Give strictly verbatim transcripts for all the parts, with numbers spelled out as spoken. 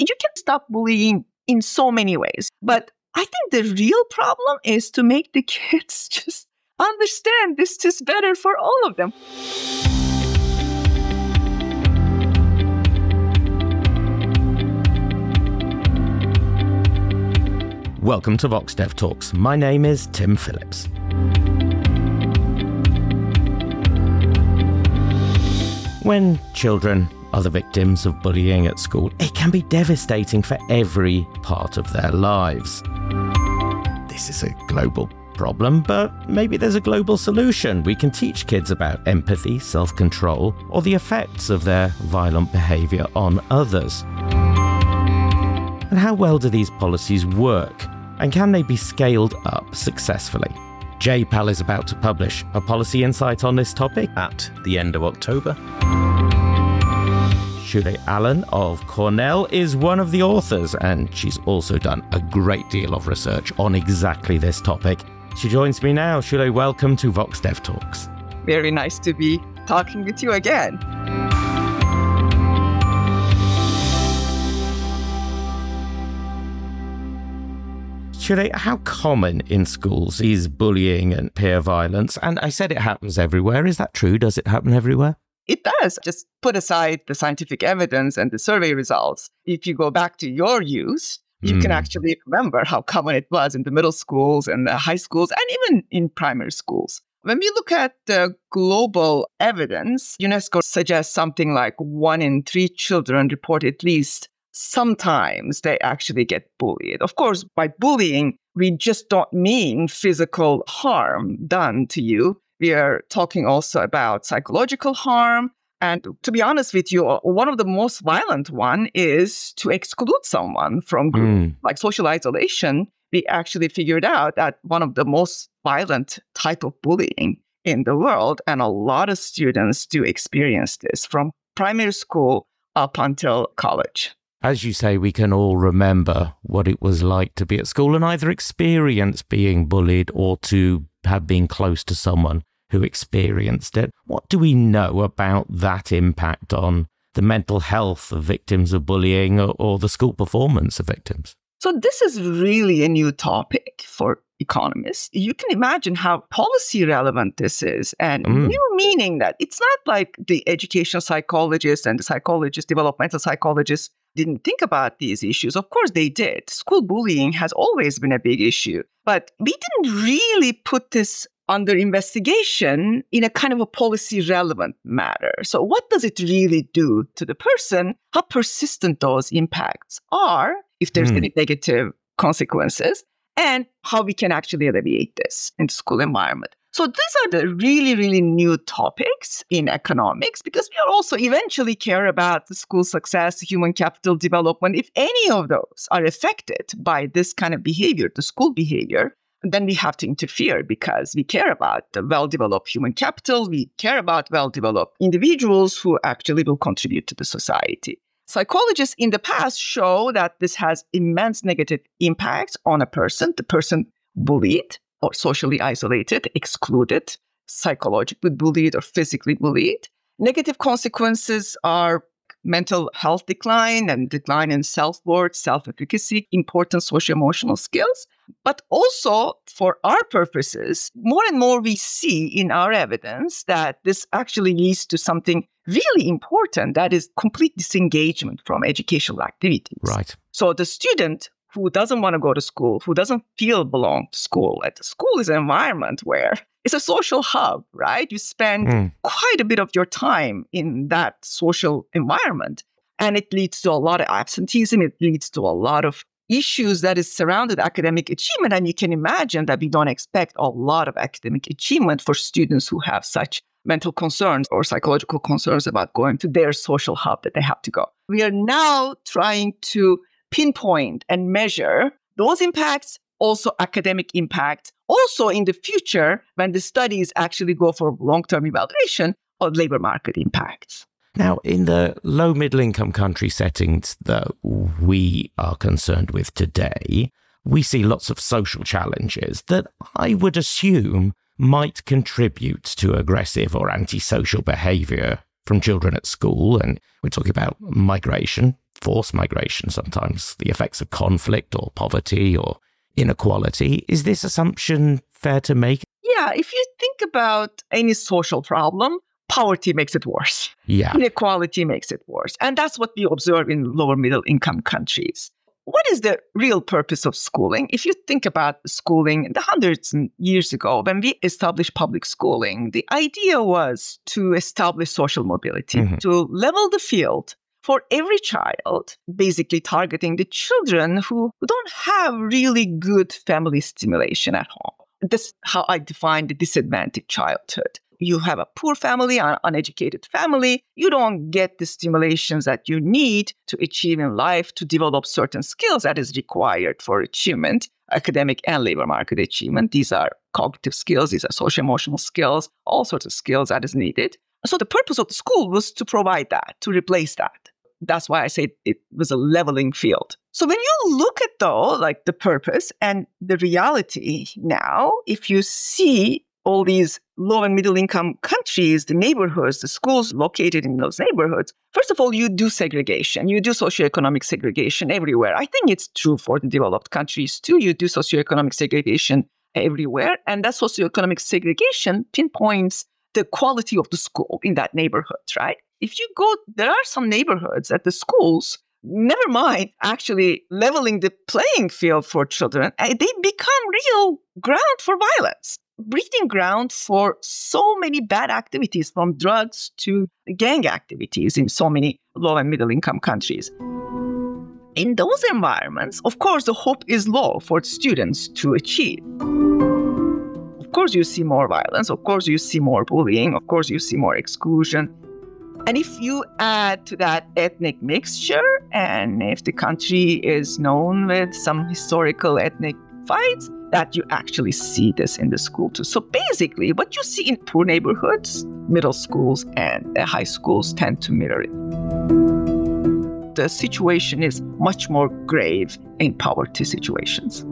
you can stop bullying in so many ways. But I think the real problem is to make the kids just understand this is better for all of them. Welcome to VoxDev Talks. My name is Tim Phillips. When children are the victims of bullying at school, it can be devastating for every part of their lives. This is a global problem, but maybe there's a global solution. We can teach kids about empathy, self-control, or the effects of their violent behaviour on others. And how well do these policies work? And can they be scaled up successfully? J PAL is about to publish a policy insight on this topic at the end of October. Shule Allen of Cornell is one of the authors, and she's also done a great deal of research on exactly this topic. She joins me now. Shule, welcome to VoxDev Talks. Very nice to be talking with you again. Shule, how common in schools is bullying and peer violence? And I said it happens everywhere. Is that true? Does it happen everywhere? It does. Just put aside the scientific evidence and the survey results. If you go back to your youth, you mm. can actually remember how common it was in the middle schools and the high schools and even in primary schools. When we look at the global evidence, UNESCO suggests something like one in three children report at least sometimes they actually get bullied. Of course, by bullying, we just don't mean physical harm done to you. We are talking also about psychological harm. And to be honest with you, one of the most violent one is to exclude someone from group, mm. like social isolation. We actually figured out that one of the most violent type of bullying in the world, and a lot of students do experience this from primary school up until college. As you say, we can all remember what it was like to be at school and either experience being bullied or to have been close to someone who experienced it. What do we know about that impact on the mental health of victims of bullying or, or the school performance of victims? So this is really a new topic for economists. You can imagine how policy relevant this is, and mm. new meaning that it's not like the educational psychologists and the psychologists, developmental psychologists didn't think about these issues. Of course they did. School bullying has always been a big issue, but we didn't really put this under investigation in a kind of a policy relevant matter. So what does it really do to the person? How persistent those impacts are, if there's mm. any negative consequences, and how we can actually alleviate this in the school environment. So these are the really, really new topics in economics, because we also eventually care about the school success, human capital development. If any of those are affected by this kind of behavior, the school behavior, then we have to interfere because we care about the well-developed human capital. We care about well-developed individuals who actually will contribute to the society. Psychologists in the past show that this has immense negative impacts on a person, the person bullied or socially isolated, excluded, psychologically bullied or physically bullied. Negative consequences are mental health decline and decline in self-worth, self-efficacy, important socio-emotional skills. But also, for our purposes, more and more we see in our evidence that this actually leads to something really important, that is complete disengagement from educational activities. Right. So the student who doesn't want to go to school, who doesn't feel belong to school, at school is an environment where it's a social hub, right? You spend mm. quite a bit of your time in that social environment. And it leads to a lot of absenteeism. It leads to a lot of issues that is surrounded academic achievement. And you can imagine that we don't expect a lot of academic achievement for students who have such mental concerns or psychological concerns about going to their social hub that they have to go. We are now trying to pinpoint and measure those impacts, also academic impact, also in the future when the studies actually go for long-term evaluation of labor market impacts. Now, in the low middle income country settings that we are concerned with today, we see lots of social challenges that I would assume might contribute to aggressive or antisocial behaviour from children at school. And we're talking about migration, forced migration, sometimes the effects of conflict or poverty or inequality. Is this assumption fair to make? Yeah, if you think about any social problem, poverty makes it worse. Yeah. Inequality makes it worse. And that's what we observe in lower middle income countries. What is the real purpose of schooling? If you think about schooling the hundreds of years ago, when we established public schooling, the idea was to establish social mobility, mm-hmm. to level the field for every child, basically targeting the children who don't have really good family stimulation at home. That's how I define the disadvantaged childhood. You have a poor family, an uneducated family, you don't get the stimulations that you need to achieve in life, to develop certain skills that is required for achievement, academic and labor market achievement. These are cognitive skills, these are social emotional skills, all sorts of skills that is needed. So the purpose of the school was to provide that, to replace that. That's why I say it was a leveling field. So when you look at, though, like the purpose and the reality now, if you see all these low and middle income countries, the neighborhoods, the schools located in those neighborhoods, first of all, you do segregation. You do socioeconomic segregation everywhere. I think it's true for the developed countries too. You do socioeconomic segregation everywhere. And that socioeconomic segregation pinpoints the quality of the school in that neighborhood, right? If you go, there are some neighborhoods at the schools, never mind actually leveling the playing field for children, they become real ground for violence, breeding ground for so many bad activities, from drugs to gang activities in so many low and middle income countries. In those environments, of course, the hope is low for students to achieve. Of course, you see more violence. Of course, you see more bullying. Of course, you see more exclusion. And if you add to that ethnic mixture, and if the country is known with some historical ethnic fights, that you actually see this in the school too. So basically, what you see in poor neighborhoods, middle schools and high schools tend to mirror it. The situation is much more grave in poverty situations.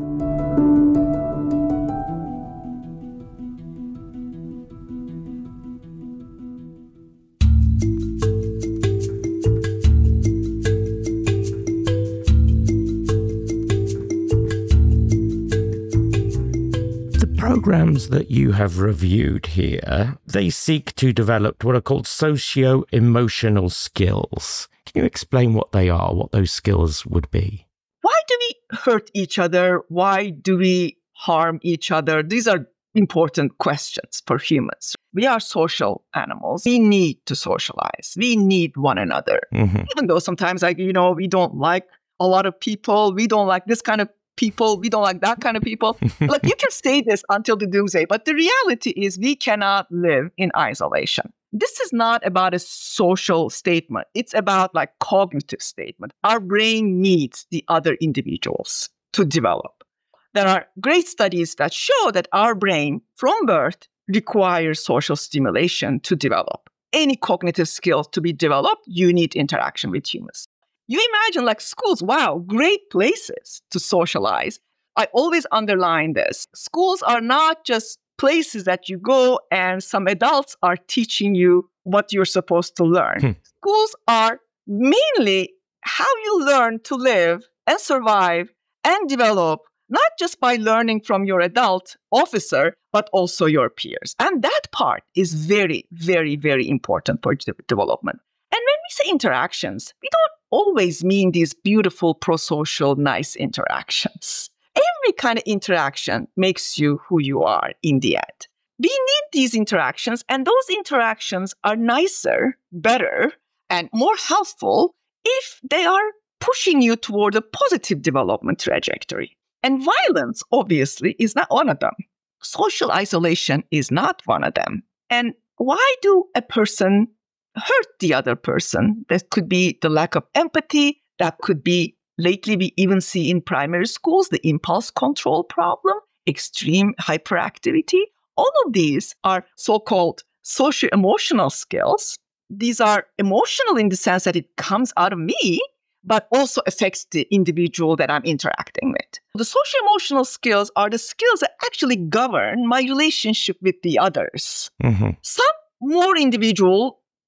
Programs that you have reviewed here, they seek to develop what are called socio-emotional skills. Can you explain what they are, what those skills would be? Why do we hurt each other? Why do we harm each other? These are important questions for humans. We are social animals. We need to socialize. We need one another. Mm-hmm. Even though sometimes, like, you know, we don't like a lot of people. We don't like this kind of people, we don't like that kind of people. Like, you can say this until the doomsday, but the reality is we cannot live in isolation. This is not about a social statement. It's about like cognitive statement. Our brain needs the other individuals to develop. There are great studies that show that our brain from birth requires social stimulation to develop. Any cognitive skills to be developed, you need interaction with humans. You imagine like schools, wow, great places to socialize. I always underline this. Schools are not just places that you go and some adults are teaching you what you're supposed to learn. Hmm. Schools are mainly how you learn to live and survive and develop, not just by learning from your adult officer, but also your peers. And that part is very, very, very important for de- development. And when we say interactions, we don't always mean these beautiful, pro-social, nice interactions. Every kind of interaction makes you who you are in the end. We need these interactions, and those interactions are nicer, better, and more helpful if they are pushing you toward a positive development trajectory. And violence, obviously, is not one of them. Social isolation is not one of them. And why do a person hurt the other person? That could be the lack of empathy. That could be, lately we even see in primary schools, the impulse control problem, extreme hyperactivity. All of these are so-called socio-emotional skills. These are emotional in the sense that it comes out of me, but also affects the individual that I'm interacting with. The socio-emotional skills are the skills that actually govern my relationship with the others. Mm-hmm. Some more individual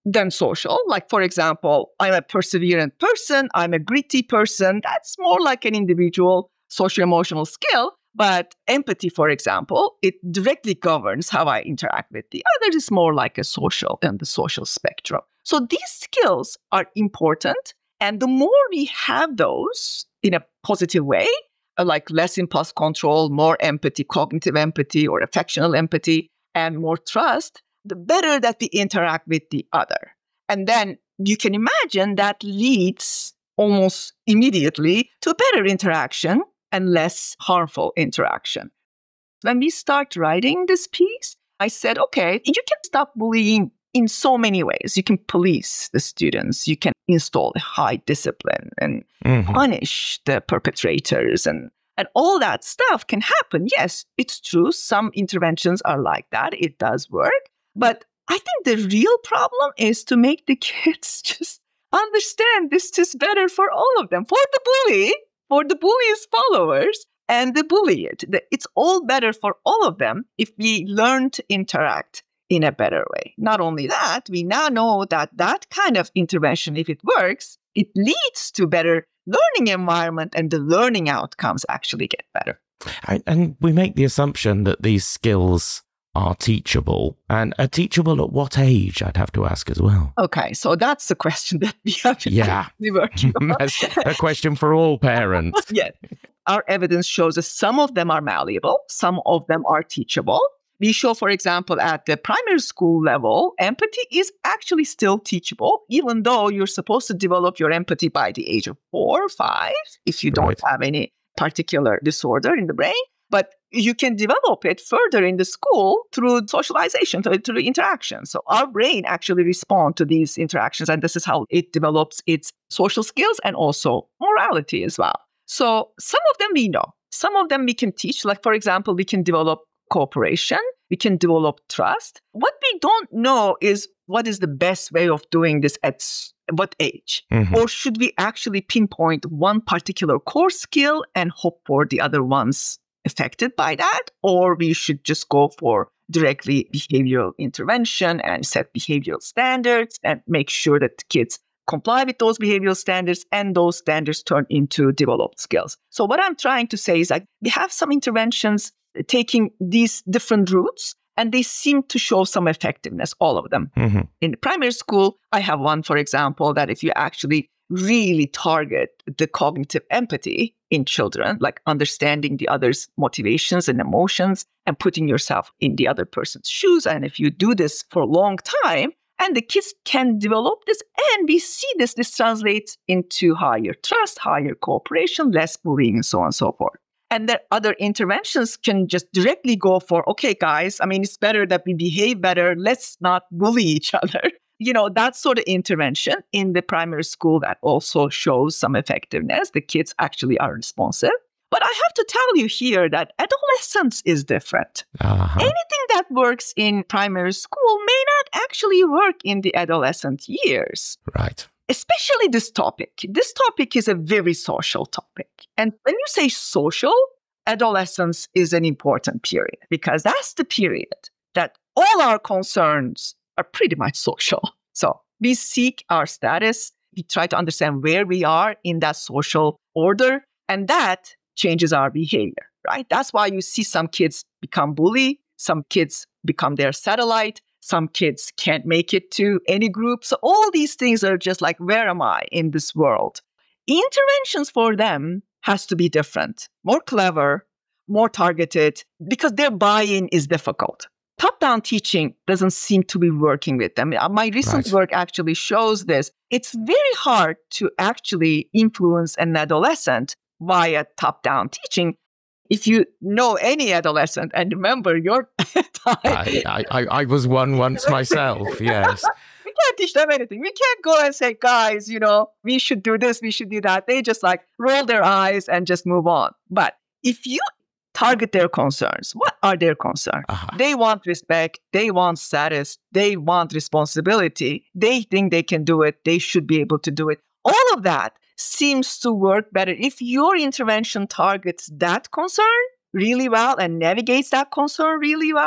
than social. Like, for example, I'm a perseverant person, I'm a gritty person. That's more like an individual socio-emotional skill. But empathy, for example, it directly governs how I interact with the other. Is more like a social and the social spectrum. So these skills are important. And the more we have those in a positive way, like less impulse control, more empathy, cognitive empathy or affectional empathy, and more trust, the better that we interact with the other. And then you can imagine that leads almost immediately to better interaction and less harmful interaction. When we start writing this piece, I said, okay, you can stop bullying in so many ways. You can police the students, you can install high discipline and mm-hmm. punish the perpetrators, and, and all that stuff can happen. Yes, it's true. Some interventions are like that. It does work. But I think the real problem is to make the kids just understand this is better for all of them, for the bully, for the bully's followers, and the bullied. It's all better for all of them if we learn to interact in a better way. Not only that, we now know that that kind of intervention, if it works, it leads to better learning environment, and the learning outcomes actually get better. And, and we make the assumption that these skills are teachable, and are teachable at what age, I'd have to ask as well. Okay, so that's the question that we have to yeah. be working on. That's a question for all parents. Yes. Our evidence shows that some of them are malleable, some of them are teachable. We show, for example, at the primary school level, empathy is actually still teachable, even though you're supposed to develop your empathy by the age of four or five, if you don't right. have any particular disorder in the brain. But you can develop it further in the school through socialization, through, through interaction. So our brain actually responds to these interactions, and this is how it develops its social skills and also morality as well. So some of them we know. Some of them we can teach. Like, for example, we can develop cooperation. We can develop trust. What we don't know is what is the best way of doing this at what age? Mm-hmm. Or should we actually pinpoint one particular core skill and hope for the other ones affected by that? Or we should just go for directly behavioral intervention and set behavioral standards and make sure that kids comply with those behavioral standards and those standards turn into developed skills. So what I'm trying to say is like we have some interventions taking these different routes, and they seem to show some effectiveness, all of them. Mm-hmm. In the primary school, I have one, for example, that if you actually really target the cognitive empathy in children, like understanding the other's motivations and emotions and putting yourself in the other person's shoes, and if you do this for a long time, and the kids can develop this, and we see this, this translates into higher trust, higher cooperation, less bullying, and so on and so forth. And then other interventions can just directly go for, okay, guys, I mean, it's better that we behave better. Let's not bully each other. You know, that sort of intervention in the primary school that also shows some effectiveness. The kids actually are responsive. But I have to tell you here that adolescence is different. Uh-huh. Anything that works in primary school may not actually work in the adolescent years. Right. Especially this topic. This topic is a very social topic. And when you say social, adolescence is an important period because that's the period that all our concerns are pretty much social. So we seek our status. We try to understand where we are in that social order, and that changes our behavior, right? That's why you see some kids become bully, some kids become their satellite, some kids can't make it to any group. So all these things are just like, where am I in this world? Interventions for them has to be different, more clever, more targeted, because their buy-in is difficult. Top-down teaching doesn't seem to be working with them. My recent right. work actually shows this. It's very hard to actually influence an adolescent via top-down teaching. If you know any adolescent and remember your time. I, I, I was one once myself, yes. We can't teach them anything. We can't go and say, guys, you know, we should do this, we should do that. They just like roll their eyes and just move on. But if you target their concerns, what are their concerns? Uh-huh. They want respect. They want status. They want responsibility. They think they can do it. They should be able to do it. All of that seems to work better if your intervention targets that concern really well and navigates that concern really well.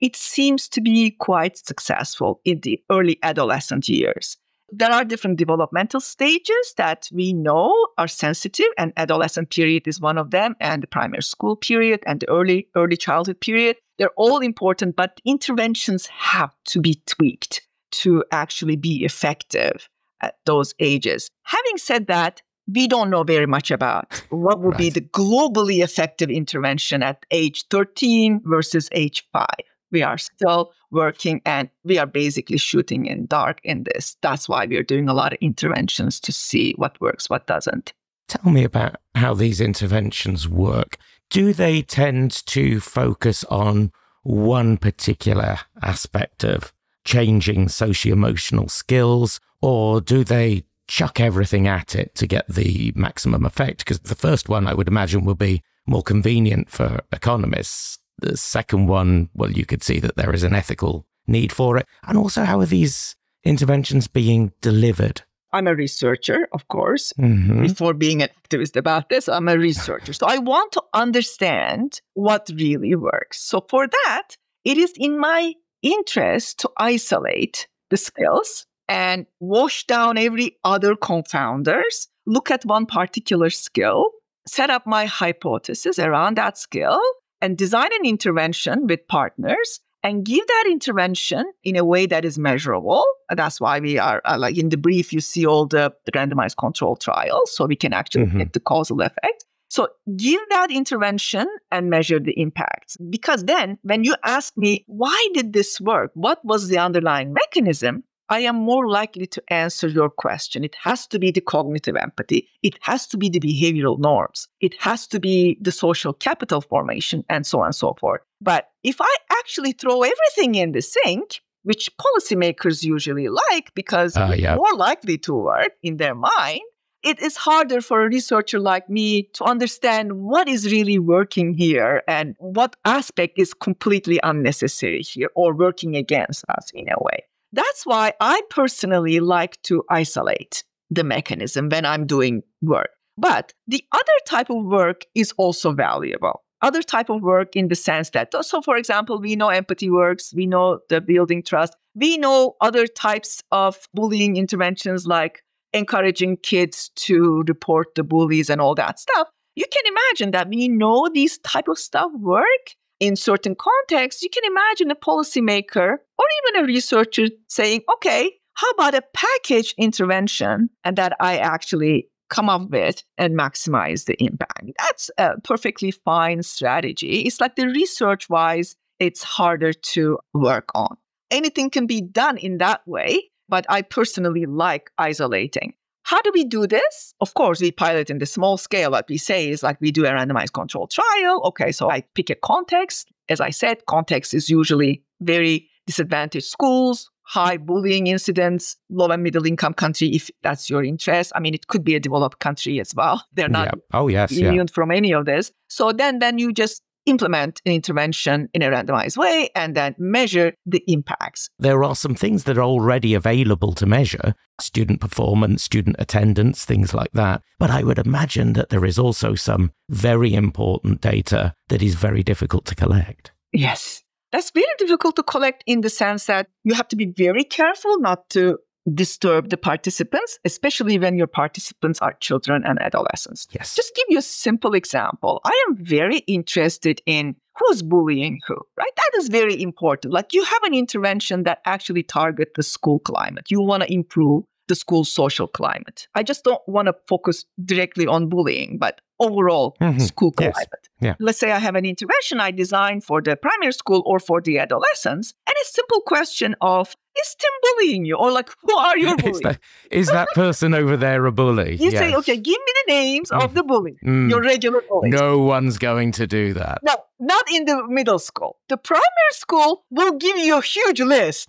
it seems to be quite successful in the early adolescent years. There are different developmental stages that we know are sensitive, and adolescent period is one of them, and the primary school period and the early early childhood period. They're all important, but interventions have to be tweaked to actually be effective at those ages. Having said that, we don't know very much about what would right. be the globally effective intervention at age thirteen versus age five. We are still working and we are basically shooting in dark in this. That's why we are doing a lot of interventions to see what works, what doesn't. Tell me about how these interventions work. Do they tend to focus on one particular aspect of changing socio-emotional skills, or do they chuck everything at it to get the maximum effect? Because the first one, I would imagine, will be more convenient for economists. The second one, well, you could see that there is an ethical need for it. And also, how are these interventions being delivered? I'm a researcher, of course. Mm-hmm. Before being an activist about this, I'm a researcher. So I want to understand what really works. So for that, it is in my interest to isolate the skills and wash down every other confounders, look at one particular skill, set up my hypothesis around that skill, and design an intervention with partners and give that intervention in a way that is measurable. And that's why we are, uh, like in the brief, you see all the, the randomized control trials, so we can actually mm-hmm. get the causal effect. So give that intervention and measure the impact. Because then when you ask me, why did this work? What was the underlying mechanism? I am more likely to answer your question. It has to be the cognitive empathy. It has to be the behavioral norms. It has to be the social capital formation, and so on and so forth. But if I actually throw everything in the sink, which policymakers usually like because uh, it's yeah. more likely to work in their mind, it is harder for a researcher like me to understand what is really working here and what aspect is completely unnecessary here or working against us in a way. That's why I personally like to isolate the mechanism when I'm doing work. But the other type of work is also valuable. Other type of work in the sense that, so for example, we know empathy works, we know the building trust, we know other types of bullying interventions like encouraging kids to report the bullies and all that stuff. You can imagine that we know these type of stuff work. In certain contexts, you can imagine a policymaker or even a researcher saying, okay, how about a package intervention and that I actually come up with and maximize the impact? That's a perfectly fine strategy. It's like the research-wise, it's harder to work on. Anything can be done in that way, but I personally like isolating. How do we do this? Of course, we pilot in the small scale. What we say is like we do a randomized control trial. Okay, so I pick a context. As I said, context is usually very disadvantaged schools, high bullying incidents, low and middle income country, if that's your interest. I mean, it could be a developed country as well. They're not yeah. oh, yes, immune yeah. from any of this. So then, then you just implement an intervention in a randomized way and then measure the impacts. There are some things that are already available to measure, student performance, student attendance, things like that. But I would imagine that there is also some very important data that is very difficult to collect. Yes, that's very difficult to collect in the sense that you have to be very careful not to disturb the participants, especially when your participants are children and adolescents. Yes. Just give you a simple example. I am very interested in who's bullying who, right? That is very important. Like you have an intervention that actually targets the school climate. You want to improve the school's social climate. I just don't want to focus directly on bullying, but overall mm-hmm. school yes. climate. Yeah. Let's say I have an intervention I designed for the primary school or for the adolescents, and a simple question of, is Tim bullying you? Or like, who are your bullies? is, that, is that person over there a bully? You yes. say, okay, give me the names mm. of the bullies, mm. your regular bullies. No one's going to do that. No, not in the middle school. The primary school will give you a huge list.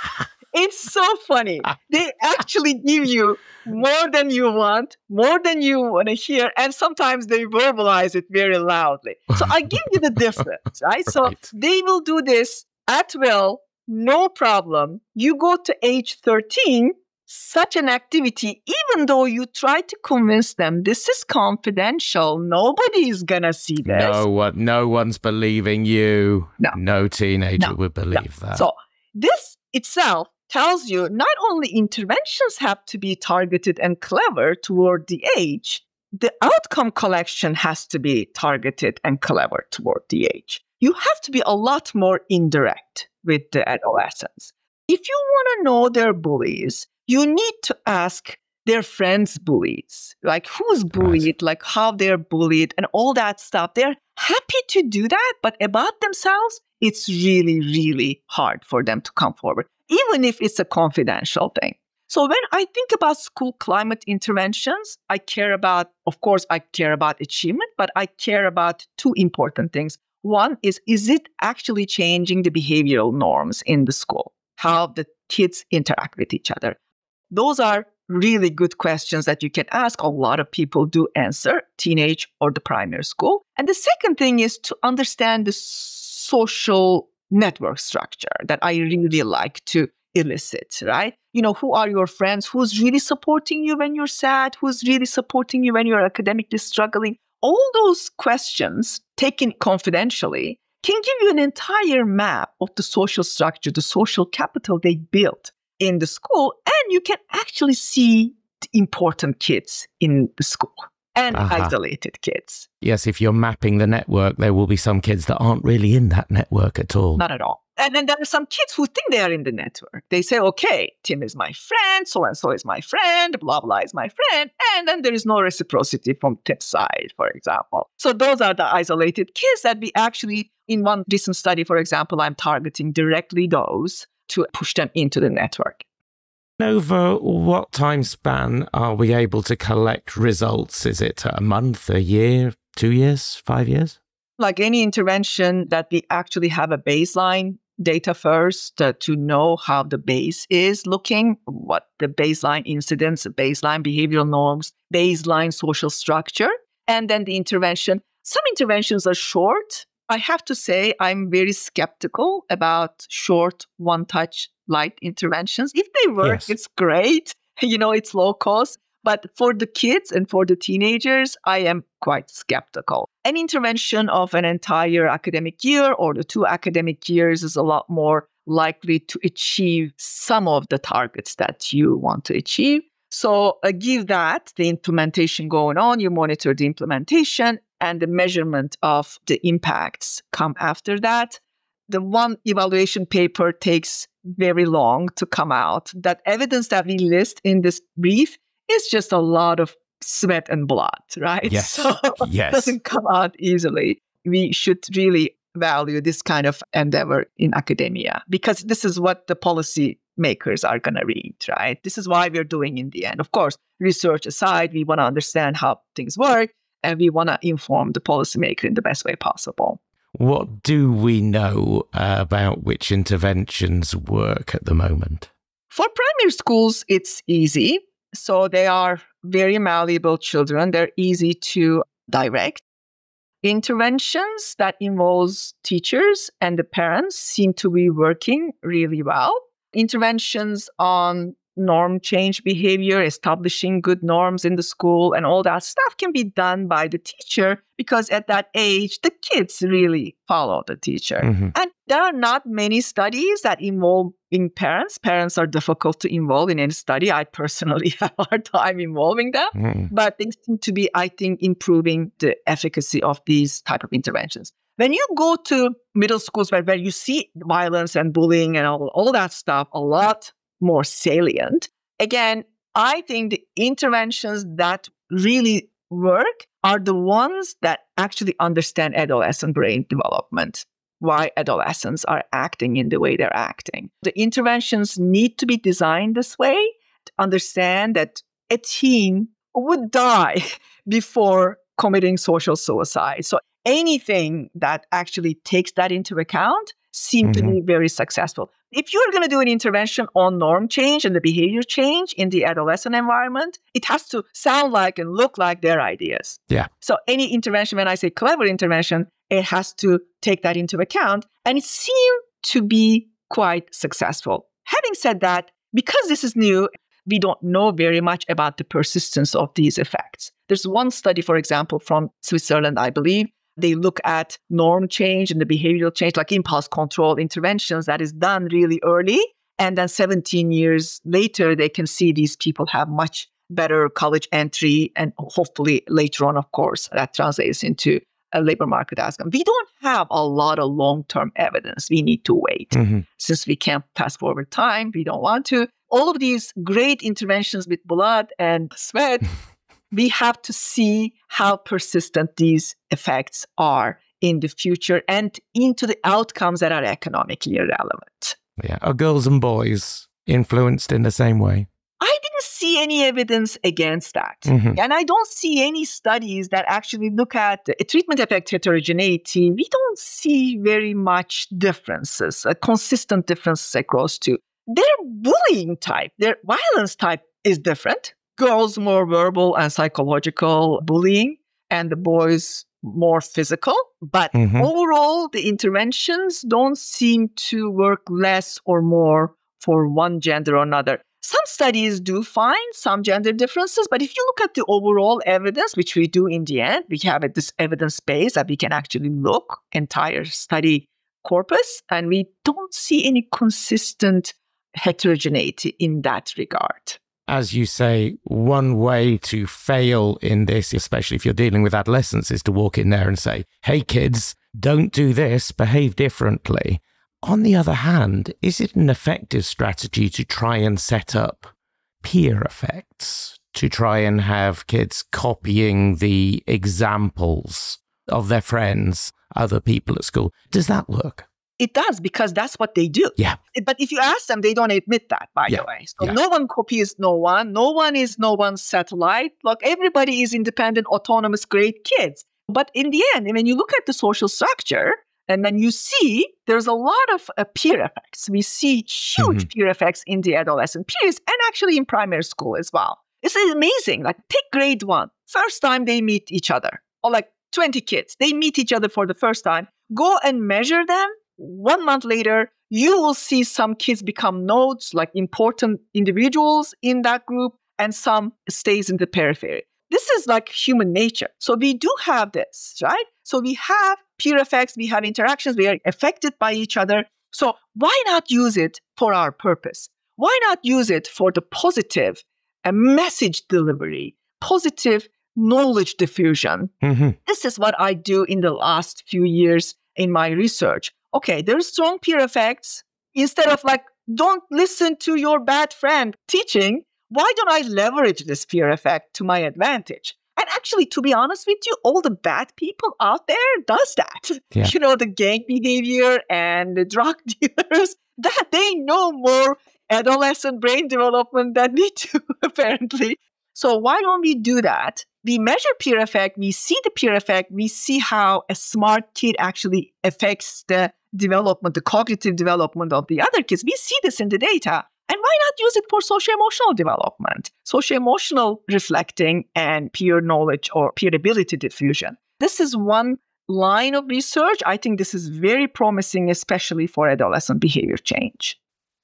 It's so funny. They actually give you more than you want, more than you want to hear, and sometimes they verbalize it very loudly. So I give you the difference, right? right? So they will do this at will, no problem. You go to age thirteen, such an activity, even though you try to convince them this is confidential, nobody is going to see this. No one, no one's believing you. No, no teenager no, would believe no. that. So this itself tells you not only interventions have to be targeted and clever toward the age, the outcome collection has to be targeted and clever toward the age. You have to be a lot more indirect with the adolescents. If you want to know their bullies, you need to ask their friends' bullies, like who's bullied, right. like how they're bullied and all that stuff. They're happy to do that, but about themselves, it's really, really hard for them to come forward, even if it's a confidential thing. So when I think about school climate interventions, I care about, of course, I care about achievement, but I care about two important things. One is, is it actually changing the behavioral norms in the school? How the kids interact with each other? Those are really good questions that you can ask. A lot of people do answer, teenage or the primary school. And the second thing is to understand the social network structure that I really like to elicit, right? You know, who are your friends? Who's really supporting you when you're sad? Who's really supporting you when you're academically struggling? All those questions taken confidentially can give you an entire map of the social structure, the social capital they built in the school, and you can actually see the important kids in the school and uh-huh. isolated kids. Yes, if you're mapping the network, there will be some kids that aren't really in that network at all. Not at all. And then there are some kids who think they are in the network. They say, okay, Tim is my friend, so-and-so is my friend, blah, blah is my friend. And then there is no reciprocity from Tim's side, for example. So those are the isolated kids that we actually, in one recent study, for example, I'm targeting directly those to push them into the network. Over what time span are we able to collect results? Is it a month, a year, two years, five years? Like any intervention that we actually have a baseline data first uh, to know how the base is looking, what the baseline incidence, baseline behavioral norms, baseline social structure, and then the intervention. Some interventions are short. I have to say I'm very skeptical about short one-touch light interventions. If they work, yes. It's great. You know, it's low cost. But for the kids and for the teenagers, I am quite skeptical. An intervention of an entire academic year or the two academic years is a lot more likely to achieve some of the targets that you want to achieve. So uh, give that the implementation going on, you monitor the implementation and the measurement of the impacts come after that. The one evaluation paper takes very long to come out. That evidence that we list in this brief is just a lot of sweat and blood, right? Yes. So yes. It doesn't come out easily. We should really value this kind of endeavor in academia because this is what the policy makers are going to read, right? This is why we're doing in the end. Of course, research aside, we want to understand how things work and we want to inform the policymaker in the best way possible. What do we know uh, about which interventions work at the moment? For primary schools, it's easy. So they are very malleable children. They're easy to direct. Interventions that involves teachers and the parents seem to be working really well. Interventions on norm change behavior, establishing good norms in the school, and all that stuff can be done by the teacher because at that age, the kids really follow the teacher. Mm-hmm. And there are not many studies that involve in parents. Parents are difficult to involve in any study. I personally have a hard time involving them. Mm-hmm. But things seem to be, I think, improving the efficacy of these type of interventions. When you go to middle schools where, where you see violence and bullying and all, all that stuff a lot more salient, again, I think the interventions that really work are the ones that actually understand adolescent brain development, why adolescents are acting in the way they're acting. The interventions need to be designed this way to understand that a teen would die before committing social suicide. So anything that actually takes that into account seems mm-hmm. to be very successful. If you're going to do an intervention on norm change and the behavior change in the adolescent environment, it has to sound like and look like their ideas. Yeah. So any intervention, when I say clever intervention, it has to take that into account. And it seemed to be quite successful. Having said that, because this is new, we don't know very much about the persistence of these effects. There's one study, for example, from Switzerland, I believe. They look at norm change and the behavioral change, like impulse control interventions that is done really early. And then seventeen years later, they can see these people have much better college entry. And hopefully later on, of course, that translates into a labor market outcome. We don't have a lot of long-term evidence. We need to wait. Mm-hmm. Since we can't fast forward time, we don't want to. All of these great interventions with blood and sweat, we have to see how persistent these effects are in the future and into the outcomes that are economically relevant. Yeah. Are girls and boys influenced in the same way? I didn't see any evidence against that. Mm-hmm. And I don't see any studies that actually look at the treatment effect heterogeneity. We don't see very much differences, a consistent differences across two. Their bullying type, their violence type is different. Girls more verbal and psychological bullying, and the boys more physical. But mm-hmm. overall, the interventions don't seem to work less or more for one gender or another. Some studies do find some gender differences, but if you look at the overall evidence, which we do in the end, we have this evidence base that we can actually look entire study corpus, and we don't see any consistent heterogeneity in that regard. As you say, one way to fail in this, especially if you're dealing with adolescents, is to walk in there and say, hey kids, don't do this, behave differently. On the other hand, is it an effective strategy to try and set up peer effects, to try and have kids copying the examples of their friends, other people at school? Does that work? It does, because that's what they do. Yeah. But if you ask them, they don't admit that, by yeah. the way. So yeah. no one copies no one. No one is no one's satellite. Look, everybody is independent, autonomous, great kids. But in the end, when you look at the social structure, and then you see there's a lot of uh, peer effects. We see huge mm-hmm. peer effects in the adolescent periods and actually in primary school as well. It's amazing. Like take grade one. First time they meet each other, or like twenty kids. They meet each other for the first time. Go and measure them. One month later, you will see some kids become nodes, like important individuals in that group, and some stays in the periphery. This is like human nature. So we do have this, right? So we have peer effects, we have interactions, we are affected by each other. So why not use it for our purpose? Why not use it for the positive uh, message delivery, positive knowledge diffusion? Mm-hmm. This is what I do in the last few years in my research. Okay, there's strong peer effects. Instead of like, don't listen to your bad friend teaching, why don't I leverage this peer effect to my advantage? And actually, to be honest with you, all the bad people out there does that. Yeah. You know, the gang behavior and the drug dealers, that they know more adolescent brain development than we do, apparently. So why don't we do that? We measure peer effect, we see the peer effect, we see how a smart kid actually affects the development, the cognitive development of the other kids. We see this in the data. And why not use it for socio-emotional development, socio-emotional reflecting and peer knowledge or peer ability diffusion? This is one line of research. I think this is very promising, especially for adolescent behavior change.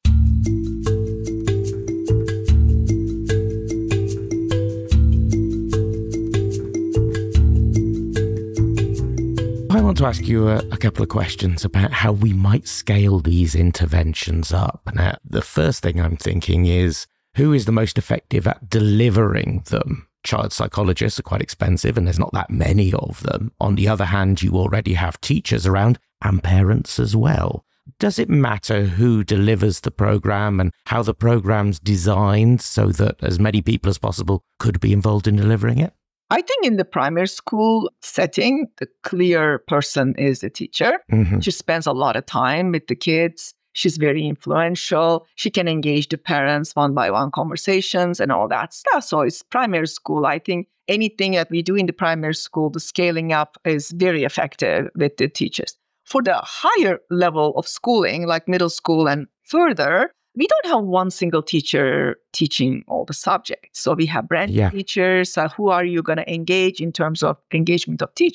I want to ask you a, a couple of questions about how we might scale these interventions up. Now, the first thing I'm thinking is, who is the most effective at delivering them? Child psychologists are quite expensive and there's not that many of them. On the other hand, you already have teachers around and parents as well. Does it matter who delivers the program and how the program's designed so that as many people as possible could be involved in delivering it? I think in the primary school setting, the clear person is the teacher. Mm-hmm. She spends a lot of time with the kids. She's very influential. She can engage the parents one by one conversations and all that stuff. So it's primary school. I think anything that we do in the primary school, the scaling up is very effective with the teachers. For the higher level of schooling, like middle school and further, we don't have one single teacher teaching all the subjects. So we have brand new yeah. teachers. Uh, who are you going to engage in terms of engagement of teachers?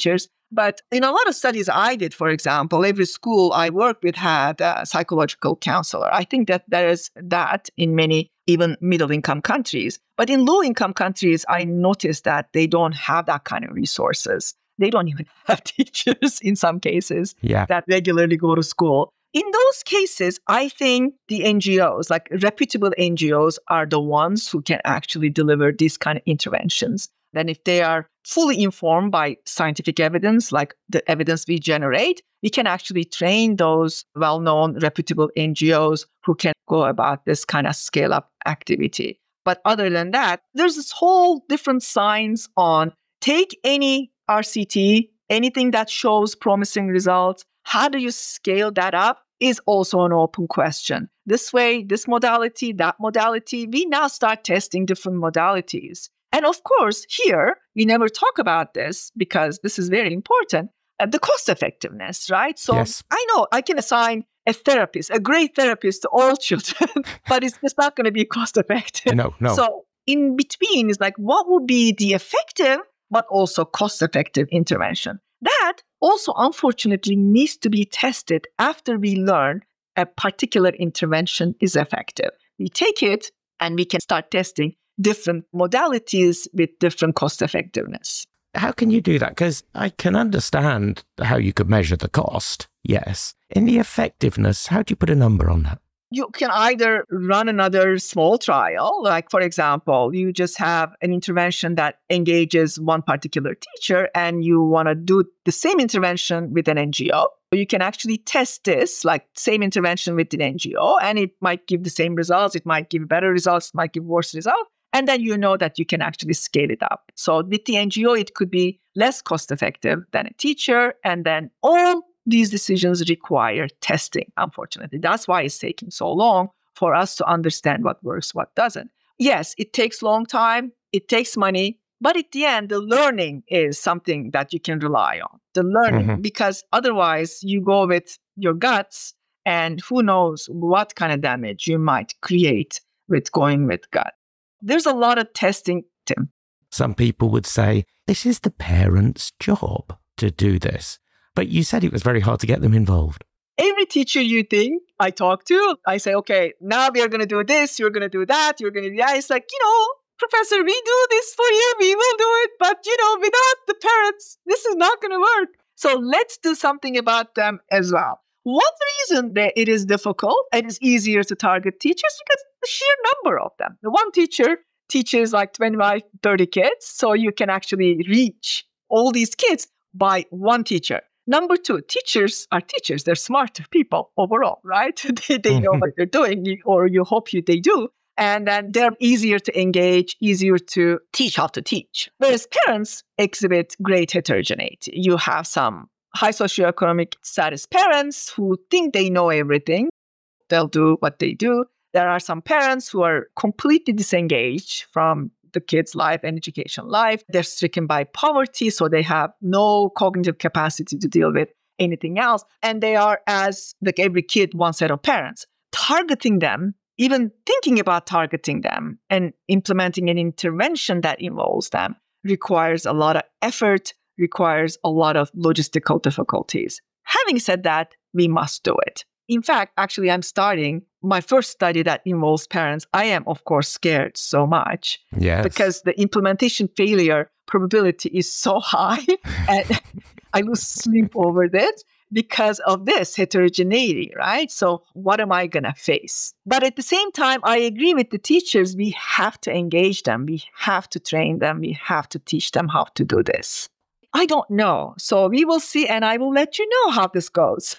But in a lot of studies I did, for example, every school I worked with had a psychological counselor. I think that there is that in many even middle-income countries. But in low-income countries, I noticed that they don't have that kind of resources. They don't even have teachers in some cases yeah. that regularly go to school. In those cases, I think the N G Os, like reputable N G Os, are the ones who can actually deliver these kind of interventions. Then if they are fully informed by scientific evidence, like the evidence we generate, we can actually train those well-known, reputable N G Os who can go about this kind of scale-up activity. But other than that, there's this whole different science on take any R C T, anything that shows promising results. How do you scale that up is also an open question. This way, this modality, that modality, we now start testing different modalities. And of course, here, we never talk about this because this is very important, uh, the cost effectiveness, right? So yes. I know I can assign a therapist, a great therapist to all children, but it's just not going to be cost effective. No, no. So in between is like, what would be the effective, but also cost effective intervention? That also, unfortunately, needs to be tested after we learn a particular intervention is effective. We take it and we can start testing different modalities with different cost effectiveness. How can you do that? Because I can understand how you could measure the cost, yes. In the effectiveness, how do you put a number on that? You can either run another small trial, like, for example, you just have an intervention that engages one particular teacher and you want to do the same intervention with an N G O. You can actually test this, like same intervention with an N G O, and it might give the same results. It might give better results, it might give worse results. And then you know that you can actually scale it up. So with the N G O, it could be less cost effective than a teacher. And then all these decisions require testing, unfortunately. That's why it's taking so long for us to understand what works, what doesn't. Yes, it takes a long time, it takes money, but at the end, the learning is something that you can rely on. The learning, mm-hmm. because otherwise you go with your guts and who knows what kind of damage you might create with going with gut. There's a lot of testing, Tim. Some people would say, this is the parents' job to do this. But you said it was very hard to get them involved. Every teacher you think I talk to, I say, okay, now we are going to do this, you're going to do that, you're going to do that. It's like, you know, Professor, we do this for you, we will do it. But, you know, without the parents, this is not going to work. So let's do something about them as well. One reason that it is difficult and it's easier to target teachers because the sheer number of them. The one teacher teaches like twenty-five, thirty kids. So you can actually reach all these kids by one teacher. Number two, teachers are teachers. They're smart people overall, right? they they know what they're doing, or you hope you they do. And then they're easier to engage, easier to teach how to teach. Whereas parents exhibit great heterogeneity. You have some high socioeconomic status parents who think they know everything. They'll do what they do. There are some parents who are completely disengaged from the kids' life and education life. They're stricken by poverty, so they have no cognitive capacity to deal with anything else. And they are, as like every kid, one set of parents. Targeting them, even thinking about targeting them and implementing an intervention that involves them requires a lot of effort, requires a lot of logistical difficulties. Having said that, we must do it. In fact, actually, I'm starting my first study that involves parents. I am, of course, scared so much yes. because the implementation failure probability is so high and I lose sleep over it because of this heterogeneity, right? So what am I going to face? But at the same time, I agree with the teachers. We have to engage them. We have to train them. We have to teach them how to do this. I don't know. So we will see, and I will let you know how this goes.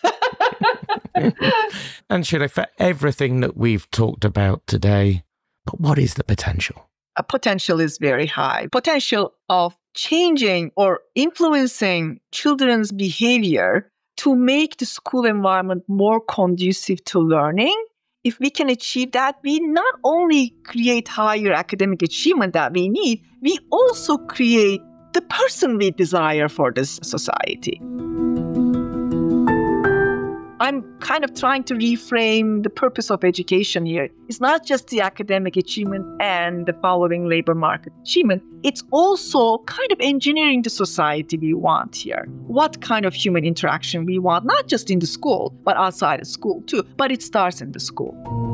And Shirley, for everything that we've talked about today, but what is the potential? A potential is very high. Potential of changing or influencing children's behavior to make the school environment more conducive to learning. If we can achieve that, we not only create higher academic achievement that we need, we also create the person we desire for this society. I'm kind of trying to reframe the purpose of education here. It's not just the academic achievement and the following labor market achievement. It's also kind of engineering the society we want here. What kind of human interaction we want, not just in the school, but outside of school too. But it starts in the school.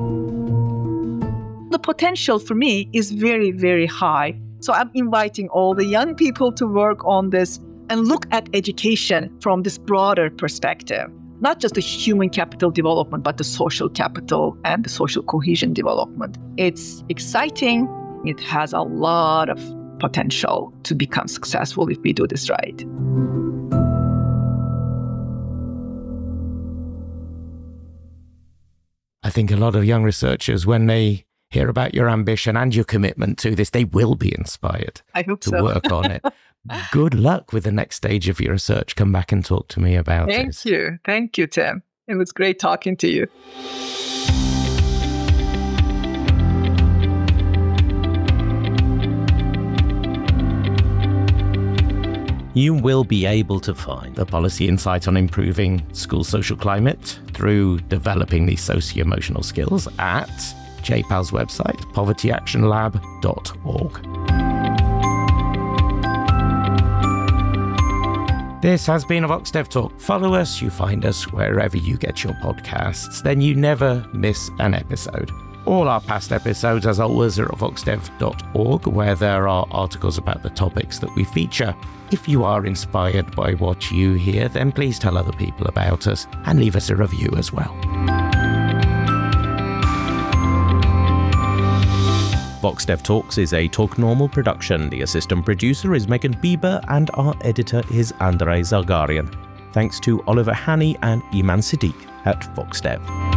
The potential for me is very, very high. So I'm inviting all the young people to work on this and look at education from this broader perspective. Not just the human capital development, but the social capital and the social cohesion development. It's exciting. It has a lot of potential to become successful if we do this right. I think a lot of young researchers, when they hear about your ambition and your commitment to this, they will be inspired I hope to so. work on it. Good luck with the next stage of your research. Come back and talk to me about Thank it. Thank you. Thank you, Tim. It was great talking to you. You will be able to find the policy insight on improving school social climate through developing these socio-emotional skills at J PAL's website, poverty action lab dot org. This has been a VoxDev Talk. Follow us, you find us wherever you get your podcasts, then you never miss an episode. All our past episodes, as always, are at vox dev dot org, where there are articles about the topics that we feature. If you are inspired by what you hear, then please tell other people about us and leave us a review as well. VoxDev Talks is a Talk Normal production. The assistant producer is Megan Bieber and our editor is Andrei Zargarian. Thanks to Oliver Haney and Iman Siddiq at VoxDev.